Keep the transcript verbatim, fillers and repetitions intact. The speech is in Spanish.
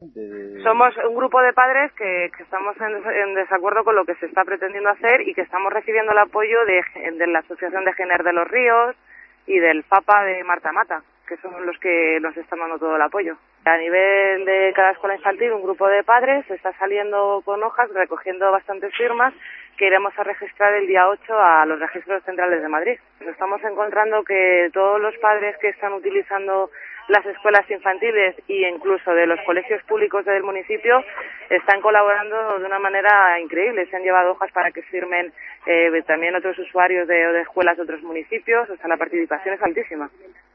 Somos un grupo de padres que, que estamos en, en desacuerdo con lo que se está pretendiendo hacer y que estamos recibiendo el apoyo de, de la Asociación de Gener de los Ríos y del Papa de Marta Mata, que son los que nos están dando todo el apoyo. A nivel de cada escuela infantil, un grupo de padres está saliendo con hojas, recogiendo bastantes firmas, que iremos a registrar el día ocho a los registros centrales de Madrid. Nos estamos encontrando que todos los padres que están utilizando las escuelas infantiles e incluso de los colegios públicos del municipio están colaborando de una manera increíble. Se han llevado hojas para que firmen eh, también otros usuarios de, de escuelas de otros municipios, o sea, la participación es altísima.